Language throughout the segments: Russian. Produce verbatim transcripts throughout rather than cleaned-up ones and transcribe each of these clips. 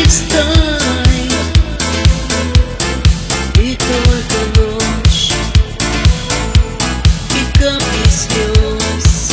листай, и только ночь, и капли слез.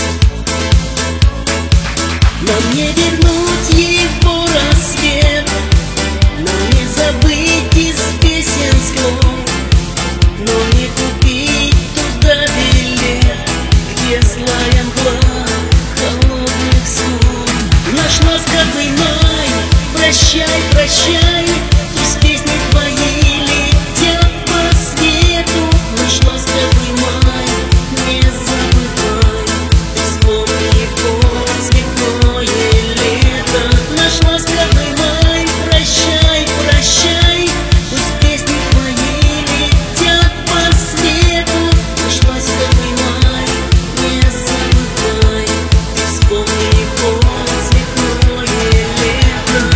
Нам не вернуть его рассвет, нам не забыть из песен слов, но не купить туда билет, где злая мгла холодных снов. Наш ласковый май, прощай, прощай, из песни твои летят по свету. Наш ласковый май, не забывай, вспомни его цветное лето. Наш ласковый май, прощай, прощай, пусть песни твои летят по свету. Наш ласковый май, не забывай, вспомни его цветное лето.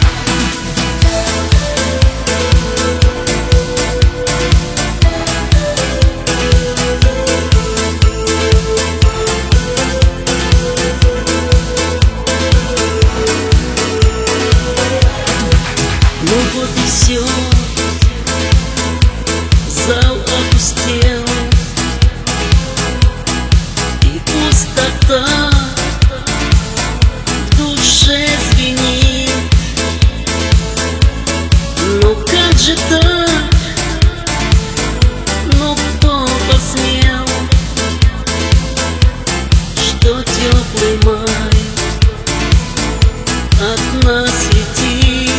Ну вот и все, зал опустел, и пустота в душе звенит. Ну как же так? Ну кто посмел, что теплый май от нас летит?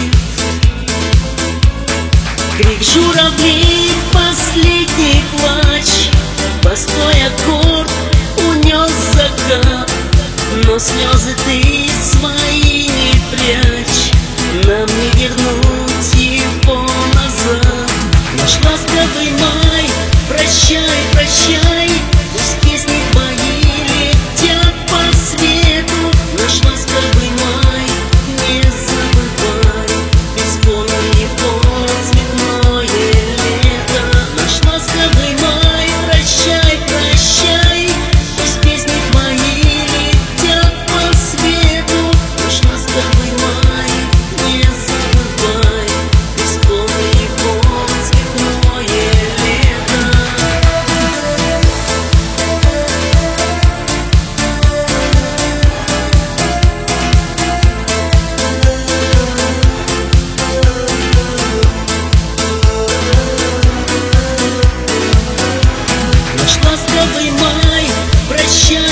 Крик журавлей, последний плач, простой аккорд унес закат. Но слезы ты свои не прячь, нам не вернуть его назад. Наш ласковый май, прощай, прощай, пусть песни твои летят по свету. Наш ласковый май, не забывай, вспомни его цветное лето. Наш ласковый май, прощай, прощай, пусть песни твои летят по свету. Наш ласковый май, не забывай, вспомни его цветное лето. Наш ласковый май, прощай.